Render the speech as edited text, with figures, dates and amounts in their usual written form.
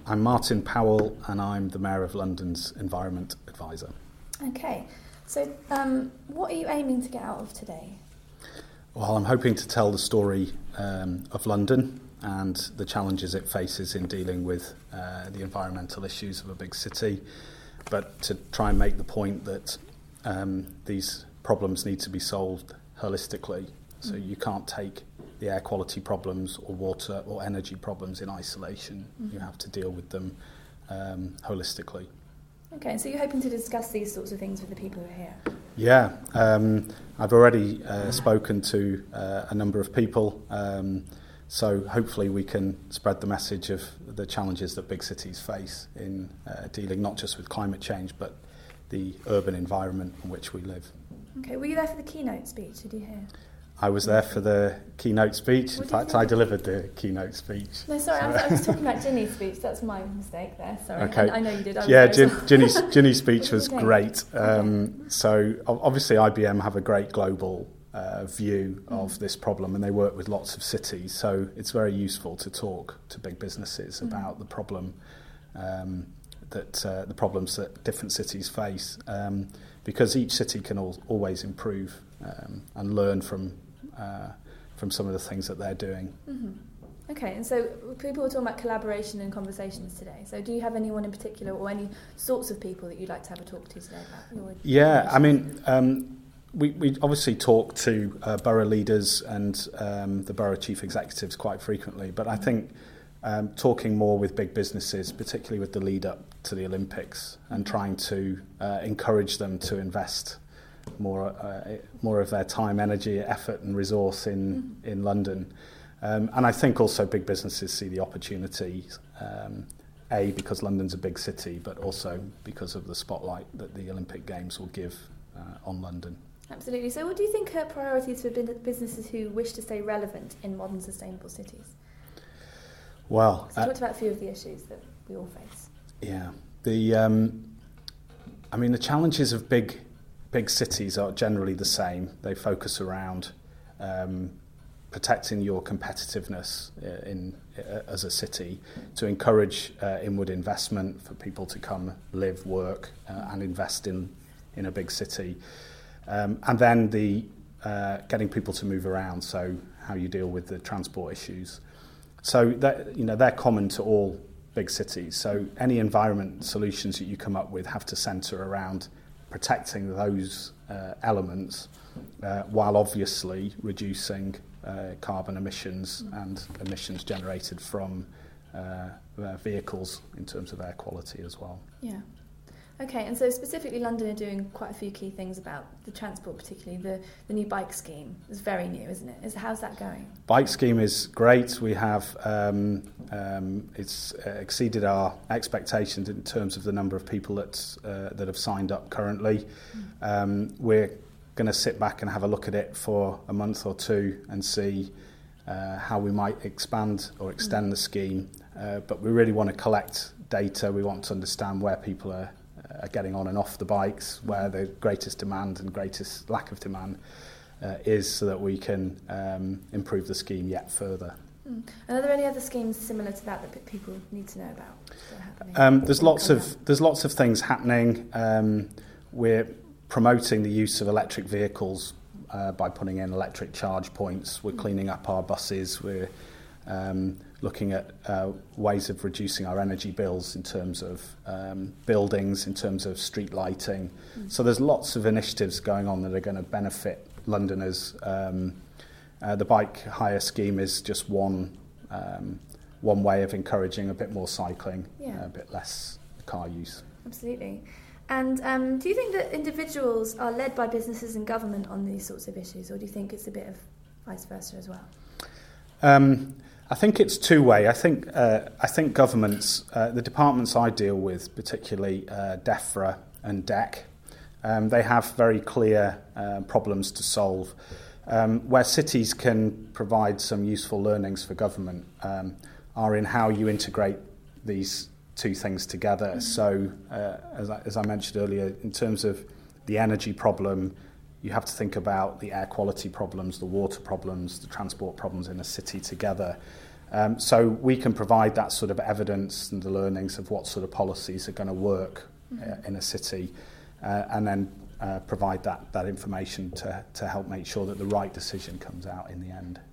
I'm Martin Powell, and I'm the Mayor of London's Environment Advisor. Okay, so what are you aiming to get out of today? Well, I'm hoping to tell the story of London and the challenges it faces in dealing with the environmental issues of a big city, but to try and make the point that these problems need to be solved holistically. So you can't take the air quality problems or water or energy problems in isolation. You have to deal with them holistically. Okay, so you're hoping to discuss these sorts of things with the people who are here? Yeah, I've already spoken to a number of people, so hopefully we can spread the message of the challenges that big cities face in dealing not just with climate change but the urban environment in which we live. Okay, were you there for the keynote speech? Did you hear? I was there for the keynote speech. In fact, I delivered the keynote speech. No, sorry, I was talking about Ginny's speech. That's my mistake there. Sorry. Okay. I know you did. Ginny's speech was great. So obviously IBM have a great global view of this problem, and they work with lots of cities. So it's very useful to talk to big businesses about the problem the problems that different cities face, because each city can always improve and learn from some of the things that they're doing. Okay, and so people were talking about collaboration and conversations today. So do you have anyone in particular or any sorts of people that you'd like to have a talk to today about? Yeah, I mean, we obviously talk to borough leaders and the borough chief executives quite frequently, but I think talking more with big businesses, particularly with the lead up to the Olympics, and trying to encourage them to invest more of their time, energy, effort and resource in London. And I think also big businesses see the opportunities, because London's a big city, but also because of the spotlight that the Olympic Games will give on London. Absolutely. So what do you think are priorities for businesses who wish to stay relevant in modern sustainable cities? Well, so you talked about a few of the issues that we all face. Yeah. The challenges of big cities are generally the same. They focus around protecting your competitiveness as a city, to encourage inward investment for people to come live, work and invest in a big city. And then the getting people to move around, so how you deal with the transport issues. So that, they're common to all big cities. So any environment solutions that you come up with have to centre around protecting those elements, while obviously reducing carbon emissions and emissions generated from vehicles in terms of air quality as well. Yeah. Okay, and so specifically London are doing quite a few key things about the transport, particularly the new bike scheme. It's very new, isn't it? How's that going? Bike scheme is great. We have it's exceeded our expectations in terms of the number of people that have signed up currently. We're going to sit back and have a look at it for a month or two and see how we might expand or extend the scheme. But we really want to collect data. We want to understand where people are getting on and off the bikes, where the greatest demand and greatest lack of demand is, so that we can improve the scheme yet further. And are there any other schemes similar to that people need to know about? There's lots of things happening. We're promoting the use of electric vehicles by putting in electric charge points. We're cleaning up our buses. We're looking at ways of reducing our energy bills in terms of buildings, in terms of street lighting. So there's lots of initiatives going on that are going to benefit Londoners. The bike hire scheme is just one way of encouraging a bit more cycling, a bit less car use. Absolutely. And do you think that individuals are led by businesses and government on these sorts of issues, or do you think it's a bit of vice versa as well? I think it's two-way. I think governments, the departments I deal with, particularly DEFRA and DEC, they have very clear problems to solve. Where cities can provide some useful learnings for government are in how you integrate these two things together. So, as I mentioned earlier, in terms of the energy problem, you have to think about the air quality problems, the water problems, the transport problems in a city together. So we can provide that sort of evidence and the learnings of what sort of policies are going to work in a city, and then provide that information to help make sure that the right decision comes out in the end.